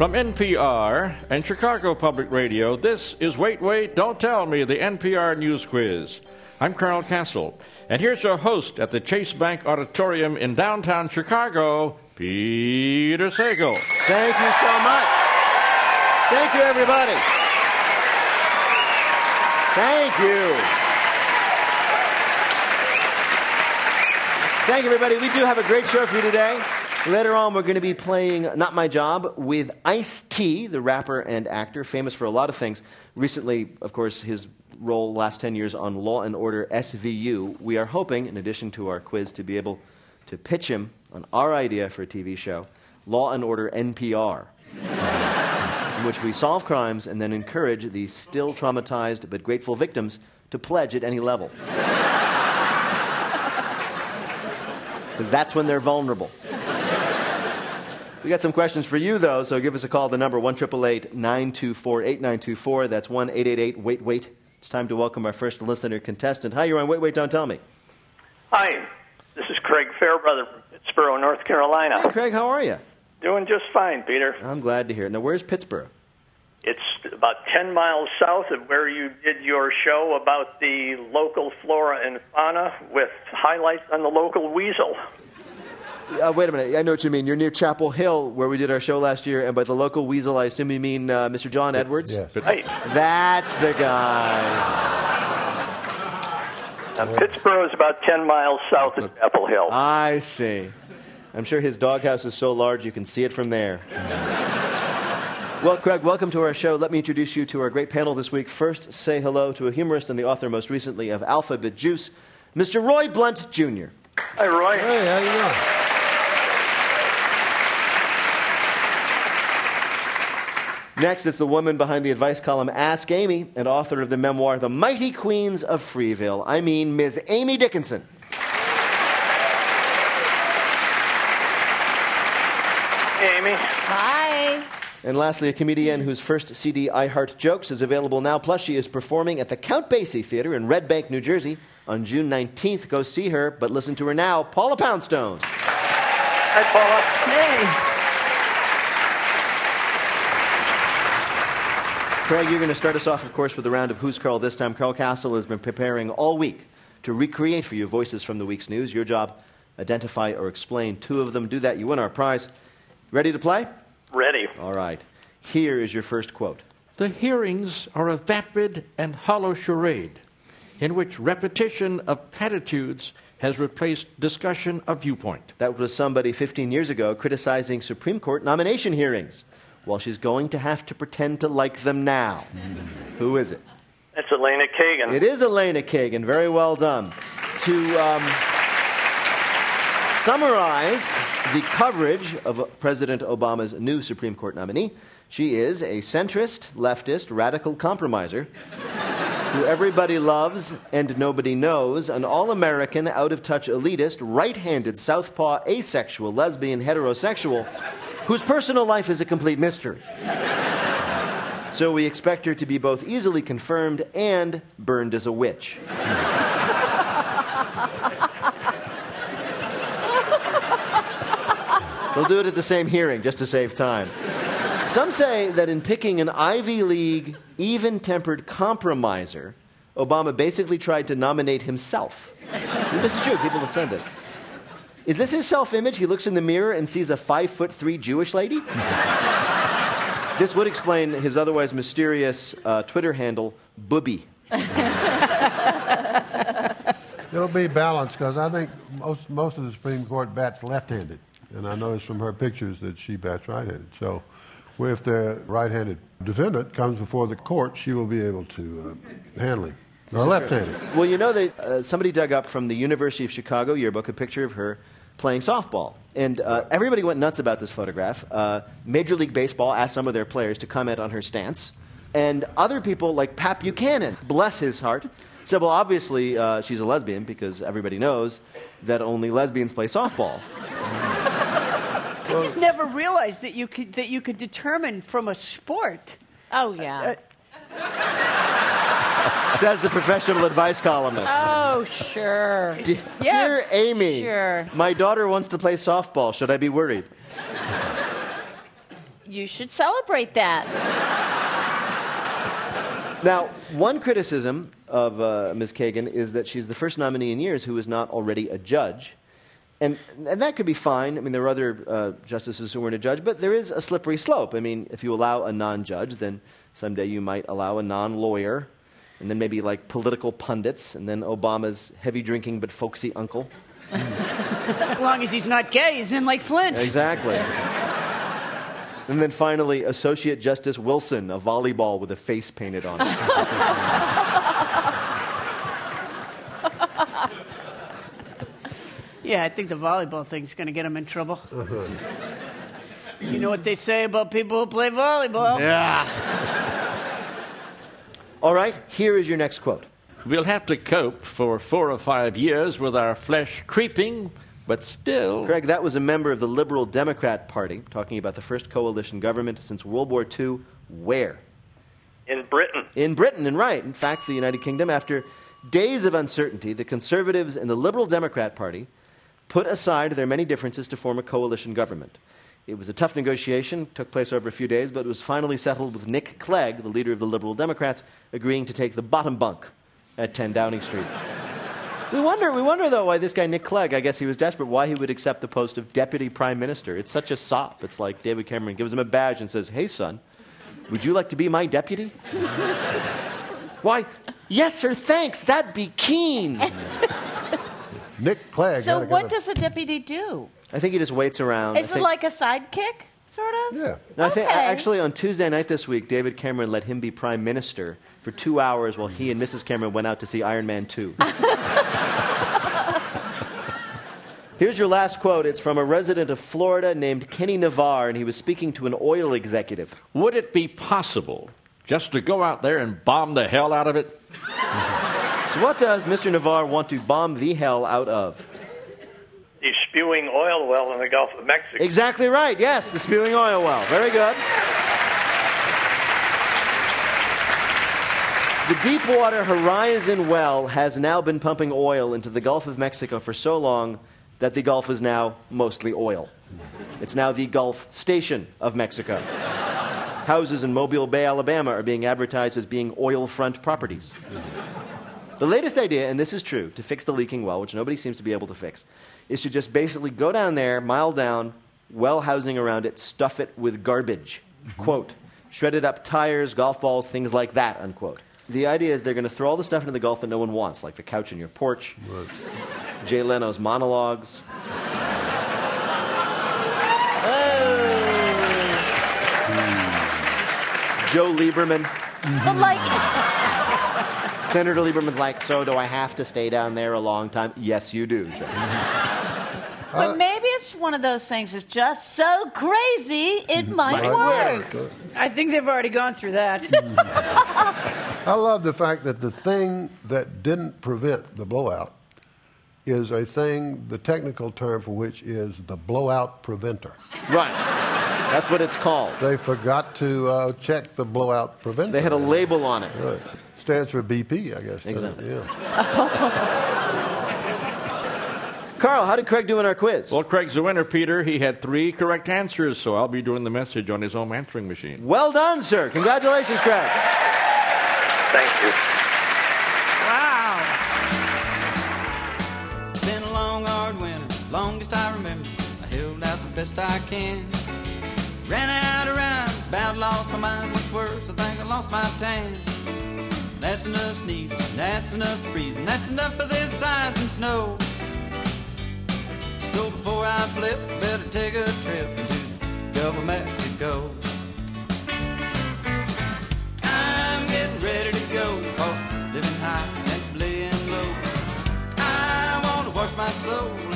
From NPR and Chicago Public Radio, this is Wait, Wait, Don't Tell Me, the NPR News Quiz. I'm Colonel Castle, and here's your host at the Chase Bank Auditorium in downtown Chicago, Peter Sagal. Thank you so much. Thank you, everybody. Thank you. Thank you, everybody. We do have a great show for you today. Later on, we're going to be playing Not My Job with Ice-T, the rapper and actor, famous for a lot of things. Recently, of course, his role last 10 years on Law & Order SVU. We are hoping, in addition to our quiz, to be able to pitch him on our idea for a TV show, Law & Order NPR, in which we solve crimes and then encourage the still traumatized but grateful victims to pledge at any level. Because that's when they're vulnerable. We got some questions for you, though, so give us a call. The number 1-888-924-8924. That's 1-888-WAIT-WAIT. It's time to welcome our first listener contestant. Hi, you're on Wait, Wait, Don't Tell Me. Hi, this is Craig Fairbrother from Pittsburgh, North Carolina. Hi, Craig, how are you? Doing just fine, Peter. I'm glad to hear it. Now, where's Pittsburgh? It's about 10 miles south of where you did your show about the local flora and fauna with highlights on the local weasel. Wait a minute. I know what you mean. You're near Chapel Hill, where we did our show last year, and by the local weasel, I assume you mean Mr. John Edwards? Yes. Right. That's the guy. Now, Pittsburgh is about 10 miles south of Chapel Hill. I see. I'm sure his doghouse is so large you can see it from there. Well, Craig, welcome to our show. Let me introduce you to our great panel this week. First, say hello to a humorist and the author most recently of Alphabet Juice, Mr. Roy Blunt, Jr. Hi, Roy. Hey, how you doing? Next is the woman behind the advice column Ask Amy and author of the memoir The Mighty Queens of Freeville. I mean, Ms. Amy Dickinson. Amy. Hi. And lastly, a comedian whose first CD, I Heart Jokes, is available now. Plus, she is performing at the Count Basie Theater in Red Bank, New Jersey on June 19th. Go see her, but listen to her now, Paula Poundstone. Hi, Paula. Hey. Craig, you're going to start us off, of course, with a round of Who's Carl this time. Carl Castle has been preparing all week to recreate for you voices from the week's news. Your job, identify or explain two of them. Do that, you win our prize. Ready to play? Ready. All right. Here is your first quote. The hearings are a vapid and hollow charade in which repetition of platitudes has replaced discussion of viewpoint. That was somebody 15 years ago criticizing Supreme Court nomination hearings. Well, she's going to have to pretend to like them now. Who is it? It's Elena Kagan. It is Elena Kagan. Very well done. To summarize the coverage of President Obama's new Supreme Court nominee, she is a centrist, leftist, radical compromiser who everybody loves and nobody knows, an all-American, out-of-touch elitist, right-handed, southpaw, asexual, lesbian, heterosexual, whose personal life is a complete mystery. So we expect her to be both easily confirmed and burned as a witch. They'll do it at the same hearing, just to save time. Some say that in picking an Ivy League, even-tempered compromiser, Obama basically tried to nominate himself. This is true. People have said that. Is this his self-image? He looks in the mirror and sees a 5'3" Jewish lady? This would explain his otherwise mysterious Twitter handle, Booby. It'll be balanced because I think most of the Supreme Court bats left-handed. And I noticed from her pictures that she bats right-handed. So if the right-handed defendant comes before the court, she will be able to handle him. Or left-handed. Well, you know that somebody dug up from the University of Chicago yearbook a picture of her playing softball. And everybody went nuts about this photograph. Major League Baseball asked some of their players to comment on her stance. And other people, like Pat Buchanan, bless his heart, said, well, obviously she's a lesbian because everybody knows that only lesbians play softball. I just never realized that you could determine from a sport. Oh, yeah. Says the professional advice columnist. Oh, sure. Dear Amy, sure. My daughter wants to play softball. Should I be worried? you should celebrate that. Now, one criticism of Ms. Kagan is that she's the first nominee in years who is not already a judge. And that could be fine. I mean, there are other justices who weren't a judge, but there is a slippery slope. I mean, if you allow a non-judge, then someday you might allow a non-lawyer, and then maybe like political pundits, and then Obama's heavy-drinking but folksy uncle. As long as he's not gay, he's in like Flint. Exactly. And then finally, Associate Justice Wilson, a volleyball with a face painted on it. Yeah, I think the volleyball thing's going to get him in trouble. You know what they say about people who play volleyball? Yeah. All right, here is your next quote. We'll have to cope for 4 or 5 years with our flesh creeping, but still... Craig, that was a member of the Liberal Democrat Party talking about the first coalition government since World War II. Where? In Britain. In Britain, and right. In fact, the United Kingdom, after days of uncertainty, the Conservatives and the Liberal Democrat Party put aside their many differences to form a coalition government. It was a tough negotiation, took place over a few days, but it was finally settled with Nick Clegg, the leader of the Liberal Democrats, agreeing to take the bottom bunk at 10 Downing Street. We wonder, though, why this guy, Nick Clegg, I guess he was desperate, why he would accept the post of Deputy Prime Minister. It's such a sop. It's like David Cameron gives him a badge and says, "Hey, son, would you like to be my deputy?" Why, yes, sir, thanks. That'd be keen. Nick Clegg. So what does a deputy do? I think he just waits around. Is it like a sidekick, sort of? Yeah. No, I think Okay. actually on Tuesday night this week, David Cameron let him be Prime Minister for 2 hours while he and Mrs. Cameron went out to see Iron Man 2. Here's your last quote. It's from a resident of Florida named Kenny Navarre, and he was speaking to an oil executive. Would it be possible just to go out there and bomb the hell out of it? So what does Mr. Navarre want to bomb the hell out of? The spewing oil well in the Gulf of Mexico. Exactly right. Yes, the spewing oil well. Very good. The Deepwater Horizon well has now been pumping oil into the Gulf of Mexico for so long that the Gulf is now mostly oil. It's now the Gulf Station of Mexico. Houses in Mobile Bay, Alabama are being advertised as being oil-front properties. The latest idea, and this is true, to fix the leaking well, which nobody seems to be able to fix, is to just basically go down there, mile down, well housing around it, stuff it with garbage. Quote, shredded up tires, golf balls, things like that, unquote. The idea is they're going to throw all the stuff into the Gulf that no one wants, like the couch in your porch, Jay Leno's monologues. Joe Lieberman. But like, Senator Lieberman's like, so do I have to stay down there a long time? Yes, you do, Joe. but maybe it's one of those things that's just so crazy it might work. I think they've already gone through that. I love the fact that the thing that didn't prevent the blowout is a thing, the technical term for which is the blowout preventer. Right. That's what it's called. They forgot to check the blowout preventer. They had a label on it. Right. Stands for BP, I guess. Exactly. Yeah. Carl, how did Craig do in our quiz? Well, Craig's the winner, Peter. He had 3 correct answers, so I'll be doing the message on his home answering machine. Well done, sir. Congratulations, Craig. Thank you. Wow. Been a long, hard winter, longest I remember. I held out the best I can. Ran out of rhymes, about lost my mind. What's worse, I think I lost my tan. That's enough sneezing, that's enough freezing, that's enough of this ice and snow. So before I flip, better take a trip into the Gulf of Mexico. I'm getting ready to go, 'cause living high and playing low. I want to wash my soul